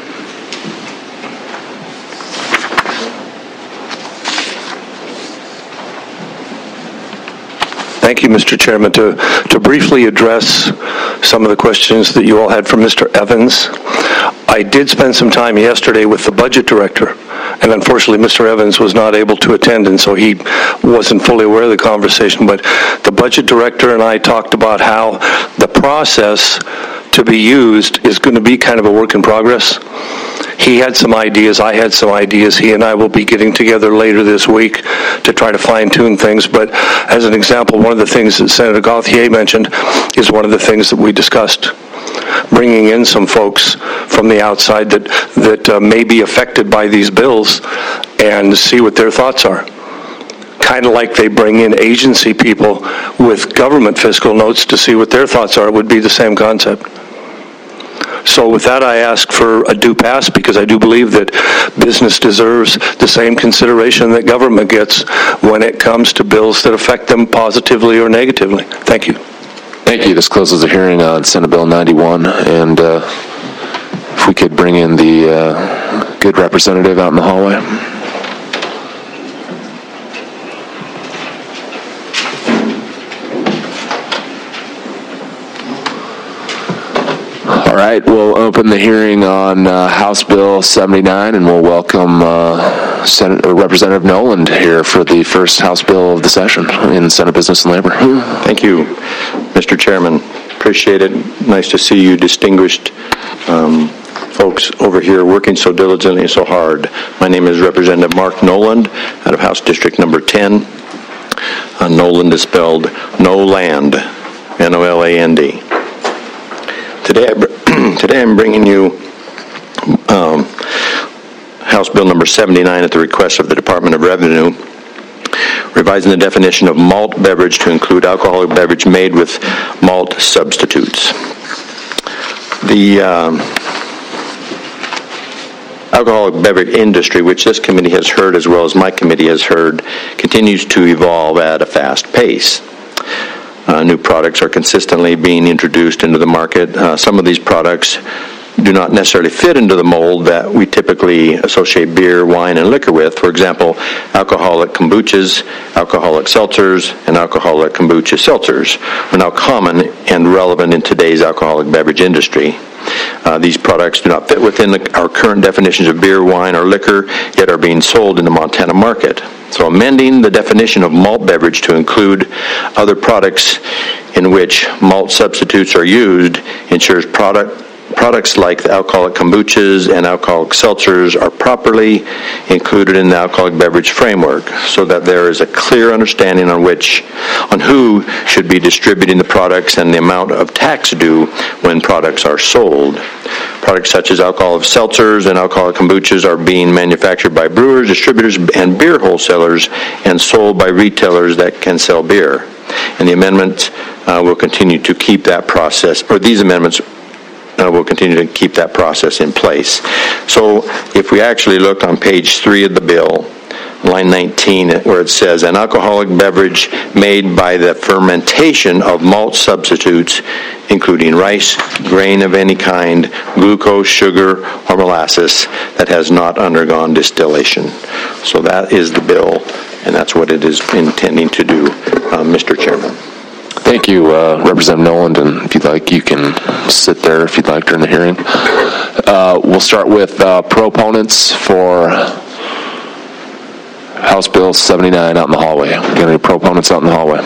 Thank you, Mister Chairman. To, to briefly address some of the questions that you all had from Mister Evans, I did spend some time yesterday with the budget director, and unfortunately Mister Evans was not able to attend, and so he wasn't fully aware of the conversation, but the budget director and I talked about how the process to be used is going to be kind of a work in progress. He had some ideas, I had some ideas. He and I will be getting together later this week to try to fine-tune things. But as an example, one of the things that Senator Gauthier mentioned is one of the things that we discussed. Bringing in some folks from the outside that, that uh, may be affected by these bills and see what their thoughts are. Kind of like they bring in agency people with government fiscal notes to see what their thoughts are, would be the same concept. So with that, I ask for a due pass, because I do believe that business deserves the same consideration that government gets when it comes to bills that affect them positively or negatively. Thank you. Thank you. This closes the hearing on Senate Bill ninety-one, and uh, if we could bring in the uh, good representative out in the hallway. right, we'll open the hearing on uh, House Bill seventy-nine, and we'll welcome uh, Senate, uh, Representative Noland here for the first House bill of the session in Senate Business and Labor. Thank you, Mister Chairman. Appreciate it. Nice to see you distinguished um, folks over here working so diligently and so hard. My name is Representative Mark Noland out of House District Number ten. Uh, Noland is spelled no-land, N O L A N D. Today, I, today I'm bringing you um, House Bill number seventy-nine at the request of the Department of Revenue, revising the definition of malt beverage to include alcoholic beverage made with malt substitutes. The um, alcoholic beverage industry, which this committee has heard as well as my committee has heard, continues to evolve at a fast pace. Uh, new products are consistently being introduced into the market. Uh, some of these products do not necessarily fit into the mold that we typically associate beer, wine, and liquor with. For example, alcoholic kombuchas, alcoholic seltzers, and alcoholic kombucha seltzers are now common and relevant in today's alcoholic beverage industry. Uh, these products do not fit within the, our current definitions of beer, wine, or liquor, yet are being sold in the Montana market. So amending the definition of malt beverage to include other products in which malt substitutes are used ensures product Products like the alcoholic kombuchas and alcoholic seltzers are properly included in the alcoholic beverage framework so that there is a clear understanding on which, on who should be distributing the products and the amount of tax due when products are sold. Products such as alcoholic seltzers and alcoholic kombuchas are being manufactured by brewers, distributors, and beer wholesalers and sold by retailers that can sell beer. And the amendment uh, will continue to keep that process, or these amendments Uh, we'll continue to keep that process in place. So if we actually look on page three of the bill, line nineteen, where it says, an alcoholic beverage made by the fermentation of malt substitutes, including rice, grain of any kind, glucose, sugar, or molasses that has not undergone distillation. So that is the bill, and that's what it is intending to do, uh, Mister Chairman. Thank you, uh, Representative Noland, and if you'd like, you can sit there if you'd like during the hearing. Uh, we'll start with uh, proponents for House Bill seventy-nine out in the hallway. Got any proponents out in the hallway?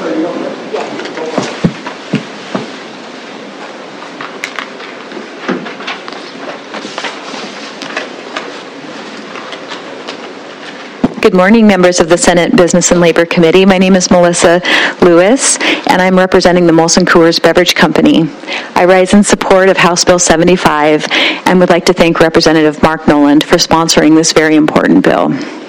Good morning, members of the Senate Business and Labor Committee. My name is Melissa Lewis, and I'm representing the Molson Coors Beverage Company. I rise in support of House Bill seventy-five and would like to thank Representative Mark Noland for sponsoring this very important bill.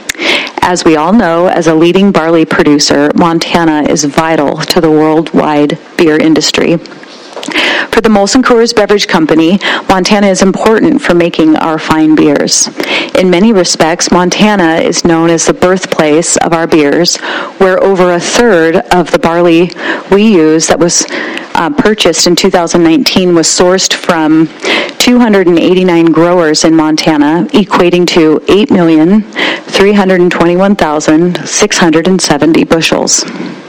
As we all know, as a leading barley producer, Montana is vital to the worldwide beer industry. For the Molson Coors Beverage Company, Montana is important for making our fine beers. In many respects, Montana is known as the birthplace of our beers, where over a third of the barley we use that was uh, purchased in two thousand nineteen was sourced from two hundred eighty-nine growers in Montana, equating to eight million three hundred twenty-one thousand six hundred seventy bushels.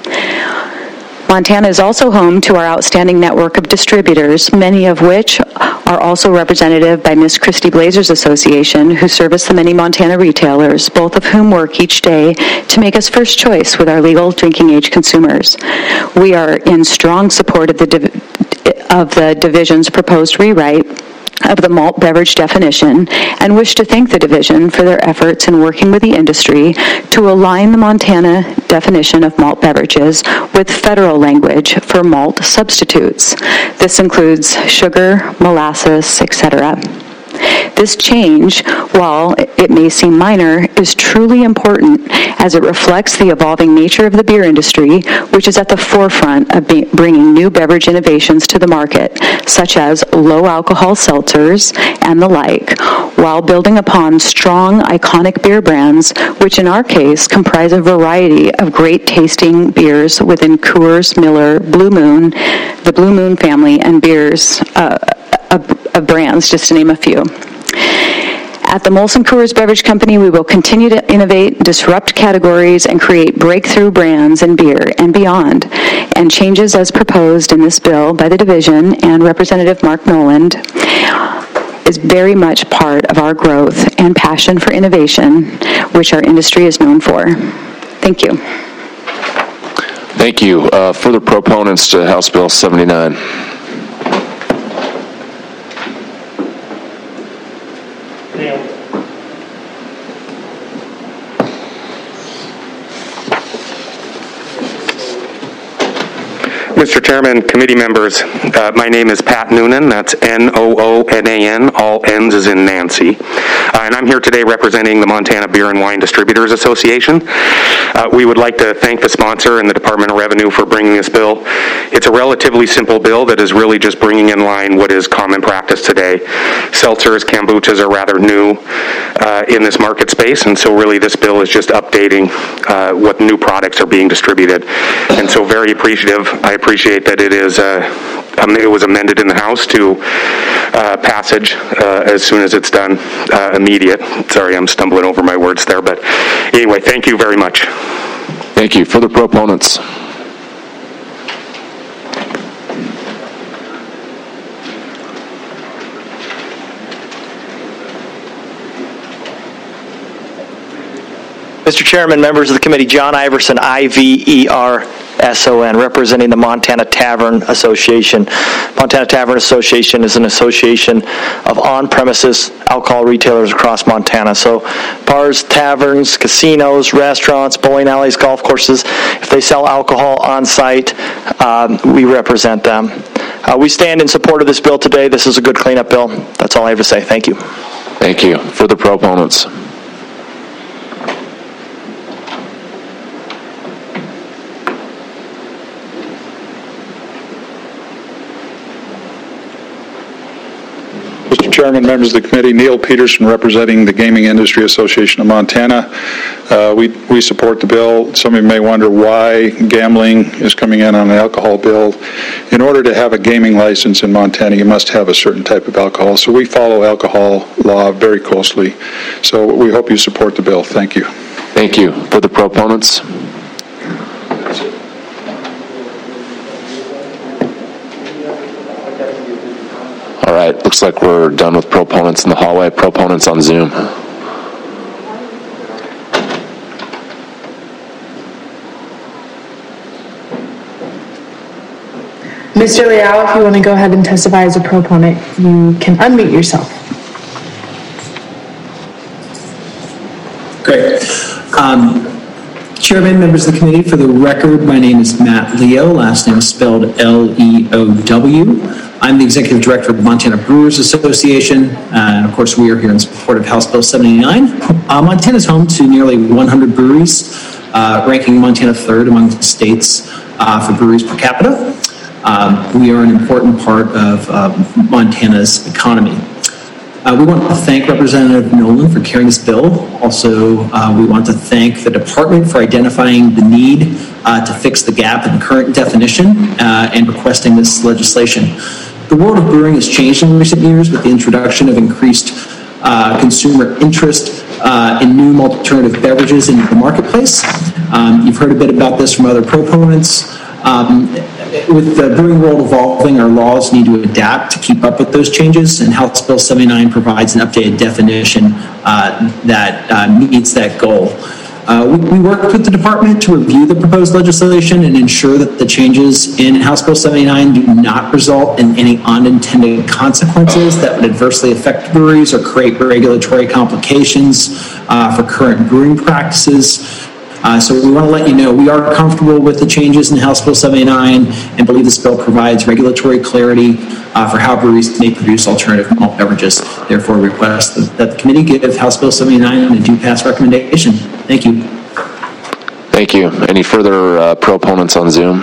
Montana is also home to our outstanding network of distributors, many of which are also representative by Miss Christy Blazers Association, who service the many Montana retailers, both of whom work each day to make us first choice with our legal drinking age consumers. We are in strong support of the, div- of the division's proposed rewrite of the malt beverage definition and wish to thank the division for their efforts in working with the industry to align the Montana definition of malt beverages with federal language for malt substitutes. This includes sugar, molasses, et cetera. This change, while it may seem minor, is truly important as it reflects the evolving nature of the beer industry, which is at the forefront of be- bringing new beverage innovations to the market, such as low-alcohol seltzers and the like, while building upon strong, iconic beer brands, which in our case comprise a variety of great-tasting beers within Coors, Miller, Blue Moon, the Blue Moon family, and beers uh, of, of brands, just to name a few. At the Molson Coors Beverage Company, we will continue to innovate, disrupt categories, and create breakthrough brands in beer and beyond. And changes as proposed in this bill by the division and Representative Mark Noland is very much part of our growth and passion for innovation, which our industry is known for. Thank you. Thank you. Uh, further proponents to House Bill seventy-nine. Mister Chairman, committee members, uh, my name is Pat Noonan. That's N O O N A N. All N's is in Nancy. Uh, and I'm here today representing the Montana Beer and Wine Distributors Association. Uh, we would like to thank the sponsor and the Department of Revenue for bringing this bill. It's a relatively simple bill that is really just bringing in line what is common practice today. Seltzers, kombuchas are rather new uh, in this market space, and so really this bill is just updating uh, what new products are being distributed. And so very appreciative. I appreciate that it is uh, um, it was amended in the House to uh, passage uh, as soon as it's done, uh, immediate. Sorry, I'm stumbling over my words there, but anyway, thank you very much. Thank you. Further proponents? Mister Chairman, members of the committee, John Iverson, I V E R S O N, representing the Montana Tavern Association. Montana Tavern Association is an association of on-premises alcohol retailers across Montana. So bars, taverns, casinos, restaurants, bowling alleys, golf courses, if they sell alcohol on site, um, we represent them. Uh, we stand in support of this bill today. This is a good cleanup bill. That's all I have to say. Thank you. Thank you. Further proponents? Mister Chairman, members of the committee, Neil Peterson representing the Gaming Industry Association of Montana. Uh, we, we support the bill. Some of you may wonder why gambling is coming in on an alcohol bill. In order to have a gaming license in Montana, you must have a certain type of alcohol. So we follow alcohol law very closely. So we hope you support the bill. Thank you. Thank you. For the proponents? All right, looks like we're done with proponents in the hallway. Proponents on Zoom. Mister Liao, if you want to go ahead and testify as a proponent, you can unmute yourself. Great. Um, Chairman, members of the committee, for the record, my name is Matt Leo. Last name is spelled L E O W. I'm the Executive Director of the Montana Brewers Association, uh, and of course we are here in support of House Bill seventy-nine. Uh, Montana is home to nearly one hundred breweries, uh, ranking Montana third among the states uh, for breweries per capita. Um, we are an important part of uh, Montana's economy. Uh, we want to thank Representative Nolan for carrying this bill. Also, uh, we want to thank the department for identifying the need uh, to fix the gap in the current definition uh, and requesting this legislation. The world of brewing has changed in recent years with the introduction of increased uh, consumer interest uh, in new alternative beverages in the marketplace. Um, you've heard a bit about this from other proponents. Um, with the brewing world evolving, our laws need to adapt to keep up with those changes, and House Bill seventy-nine provides an updated definition uh, that uh, meets that goal. Uh, we, we worked with the department to review the proposed legislation and ensure that the changes in House Bill seventy-nine do not result in any unintended consequences that would adversely affect breweries or create regulatory complications uh, for current brewing practices. Uh, so we want to let you know we are comfortable with the changes in House Bill seventy-nine and believe this bill provides regulatory clarity uh, for how breweries may produce alternative malt beverages. Therefore, request that, that the committee give House Bill seventy-nine a due pass recommendation. Thank you. Thank you. Any further uh, proponents on Zoom?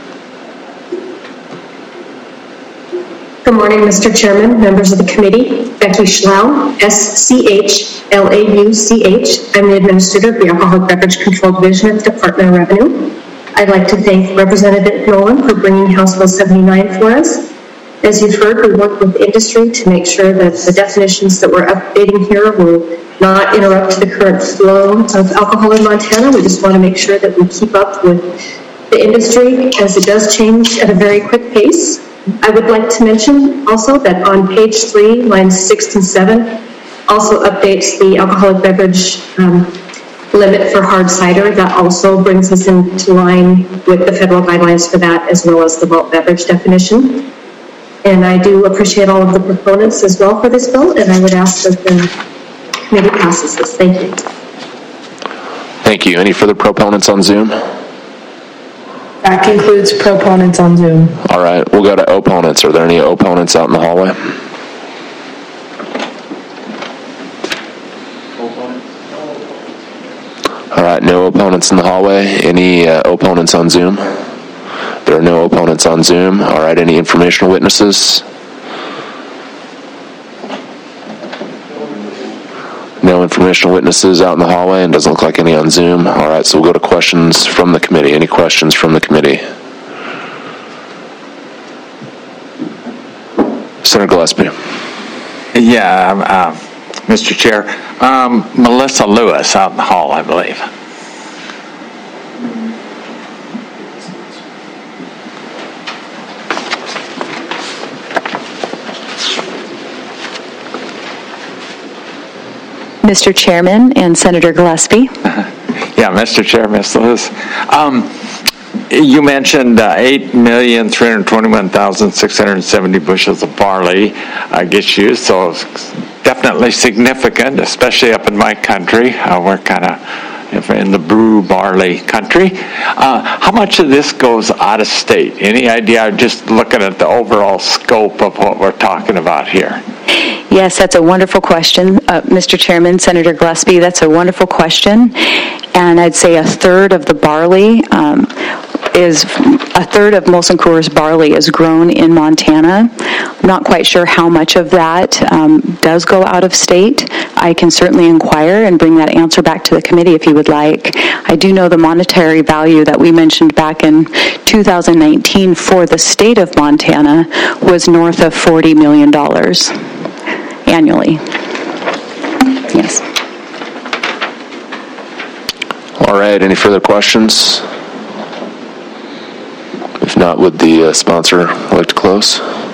Good morning, Mister Chairman, members of the committee. Becky Schlau, S C H L A U C H. I'm the Administrator of the Alcoholic Beverage Control Division at the Department of Revenue. I'd like to thank Representative Nolan for bringing House Bill seventy-nine for us. As you've heard, we worked with industry to make sure that the definitions that we're updating here will not interrupt the current flow of alcohol in Montana. We just want to make sure that we keep up with the industry as it does change at a very quick pace. I would like to mention also that on page three, lines six and seven, also updates the alcoholic beverage um, limit for hard cider. That also brings us into line with the federal guidelines for that, as well as the malt beverage definition. And I do appreciate all of the proponents as well for this bill, and I would ask that the committee passes this. Thank you. Thank you. Any further proponents on Zoom? That concludes proponents on Zoom. All right, we'll go to opponents. Are there any opponents out in the hallway? All right, no opponents in the hallway. Any uh, opponents on Zoom? There are no opponents on Zoom. All right, any informational witnesses? No informational witnesses out in the hallway, and doesn't look like any on Zoom. All right, so we'll go to questions from the committee. Any questions from the committee? Senator Gillespie. Yeah, um, uh, Mister Chair. Um, Melissa Lewis out in the hall, I believe. Mister Chairman and Senator Gillespie. Yeah, Mister Chair, Miz Lewis. Um, you mentioned uh, eight million three hundred twenty-one thousand six hundred seventy bushels of barley uh, gets used, so it's definitely significant, especially up in my country. Uh, we're kind of in the brew barley country. Uh, how much of this goes out of state? Any idea? Just looking at the overall scope of what we're talking about here. Yes, that's a wonderful question, uh, Mister Chairman, Senator Gillespie. That's a wonderful question, and I'd say a third of the barley um, is a third of Molson Coors barley is grown in Montana. I'm not quite sure how much of that um, does go out of state. I can certainly inquire and bring that answer back to the committee if you would like. I do know the monetary value that we mentioned back in two thousand nineteen for the state of Montana was north of forty million dollars annually. Yes. All right, any further questions? If not, would the uh, sponsor like to close?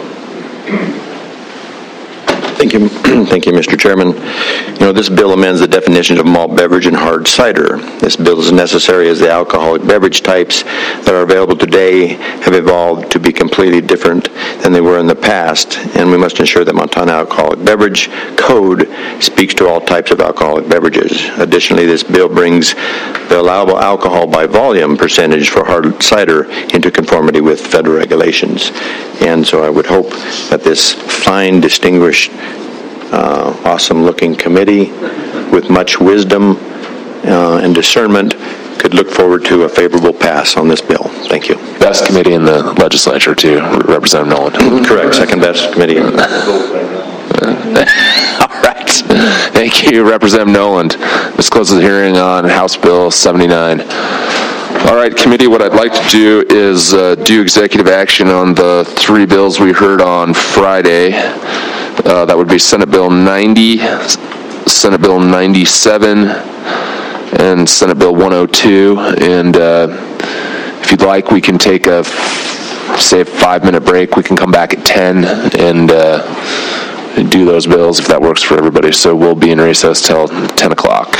Thank you, thank you, Mister Chairman. You know, this bill amends the definitions of malt beverage and hard cider. This bill is necessary as the alcoholic beverage types that are available today have evolved to be completely different than they were in the past, and we must ensure that Montana Alcoholic Beverage Code speaks to all types of alcoholic beverages. Additionally, this bill brings the allowable alcohol by volume percentage for hard cider into conformity with federal regulations. And so I would hope that this fine, distinguished, uh, awesome-looking committee with much wisdom uh, and discernment could look forward to a favorable pass on this bill. Thank you. Best committee in the legislature, too, Representative Noland. Correct. Second best committee. All right. Thank you, Representative Noland. This closes the hearing on House Bill seventy-nine. All right, committee, what I'd like to do is uh, do executive action on the three bills we heard on Friday. Uh, that would be Senate Bill ninety, Senate Bill ninety-seven, and Senate Bill one oh two. And uh, if you'd like, we can take a, say, five-minute break. We can come back at ten and uh, do those bills if that works for everybody. So we'll be in recess till ten o'clock.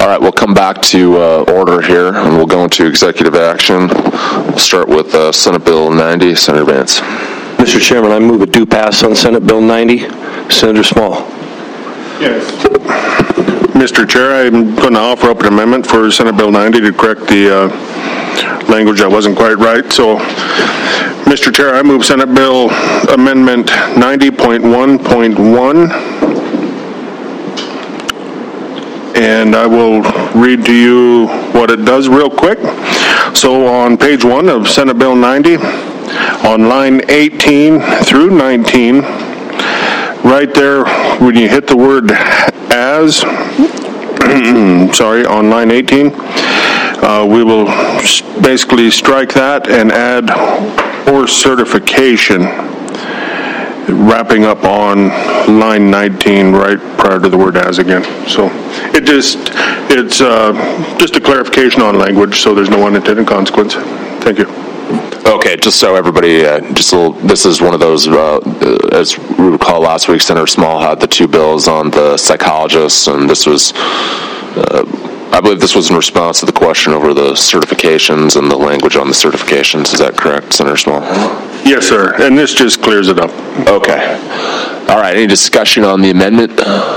All right, we'll come back to uh, order here, and we'll go into executive action. We'll start with uh, Senate Bill ninety. Senator Vance. Mister Chairman, I move a due pass on Senate Bill ninety. Senator Small. Yes. Mister Chair, I'm going to offer up an amendment for Senate Bill ninety to correct the uh, language that wasn't quite right. So, Mister Chair, I move Senate Bill Amendment ninety point one point one. And I will read to you what it does real quick. So on page one of Senate Bill ninety, on line eighteen through nineteen, right there when you hit the word as, sorry, on line eighteen, uh, we will basically strike that and add or certification, wrapping up on line nineteen right prior to the word as again. So it just, it's uh, just a clarification on language, so there's no unintended consequence. Thank you. Okay, just so everybody, uh, just a little, this is one of those, uh, as we recall last week, Senator Small had the two bills on the psychologists, and this was, uh, I believe this was in response to the question over the certifications and the language on the certifications. Is that correct, Senator Small? Yes, sir, and this just clears it up. Okay. All right, any discussion on the amendment?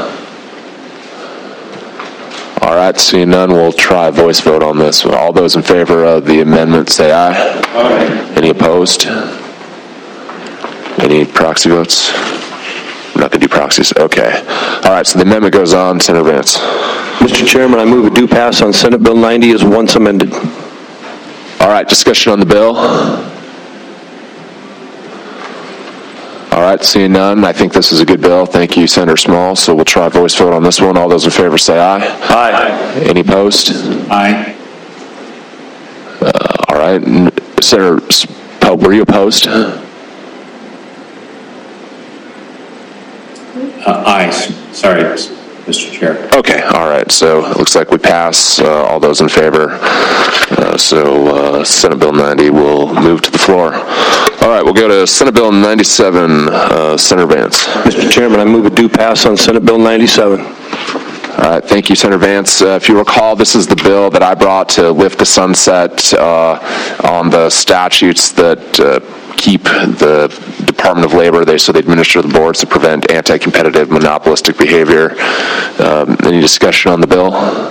All right, seeing none, we'll try a voice vote on this. All those in favor of the amendment say aye. Aye. Any opposed? Any proxy votes? We're not going to do proxies. Okay. All right, so the amendment goes on. Senator Vance. Mister Chairman, I move a due pass on Senate Bill ninety as once amended. All right, discussion on the bill. All right, seeing none, I think this is a good bill. Thank you, Senator Small. So we'll try a voice vote on this one. All those in favor say aye. Aye. Any opposed? Aye. Uh, all right. Senator Pope, were you opposed? Uh, aye. Sorry, Mister Chair. Okay, all right. So it looks like we pass. Uh, all those in favor. Uh, so uh, Senate Bill ninety will move to the floor. All right, we'll go to Senate Bill ninety-seven. Uh, Senator Vance. Mister Chairman, I move a due pass on Senate Bill ninety-seven. All right, thank you, Senator Vance. Uh, if you recall, this is the bill that I brought to lift the sunset uh, on the statutes that uh, keep the Department of Labor, they so they administer the boards to prevent anti-competitive monopolistic behavior. Um, any discussion on the bill?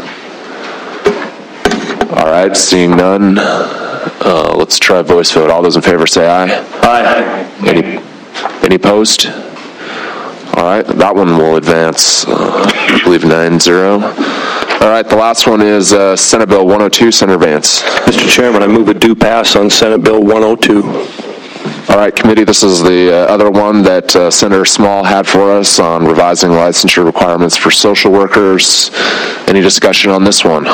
All right, seeing none, uh, let's try a voice vote. All those in favor say aye. Aye. Any, any opposed? All right, that one will advance, uh, I believe, nine zero. All right, the last one is uh, Senate Bill one oh two. Senator Vance. Mister Chairman, I move a due pass on Senate Bill one oh two. All right, committee, this is the uh, other one that uh, Senator Small had for us on revising licensure requirements for social workers. Any discussion on this one?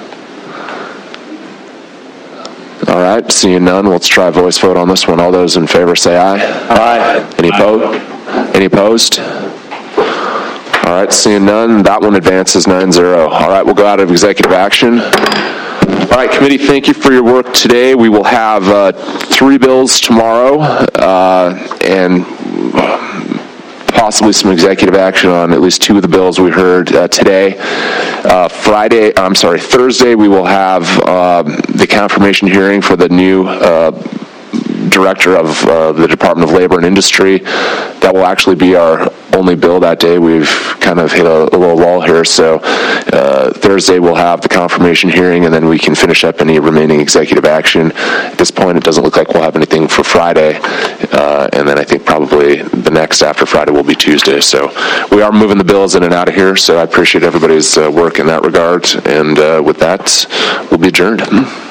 All right, seeing none, let's try a voice vote on this one. All those in favor say aye. Aye. Any opposed? Any opposed? All right, seeing none, that one advances nine zero. All right, we'll go out of executive action. All right, committee, thank you for your work today. We will have uh, three bills tomorrow uh, and possibly some executive action on at least two of the bills we heard uh, today. Uh, Friday, I'm sorry, Thursday, we will have uh, the confirmation hearing for the new uh, director of uh, the Department of Labor and Industry. That will actually be our only bill that day. We've kind of hit a, a little lull here, so uh, Thursday we'll have the confirmation hearing, and then we can finish up any remaining executive action. At this point, it doesn't look like we'll have anything for Friday, uh, and then I think probably the next after Friday will be Tuesday. So we are moving the bills in and out of here, so I appreciate everybody's uh, work in that regard, and uh, with that, we'll be adjourned.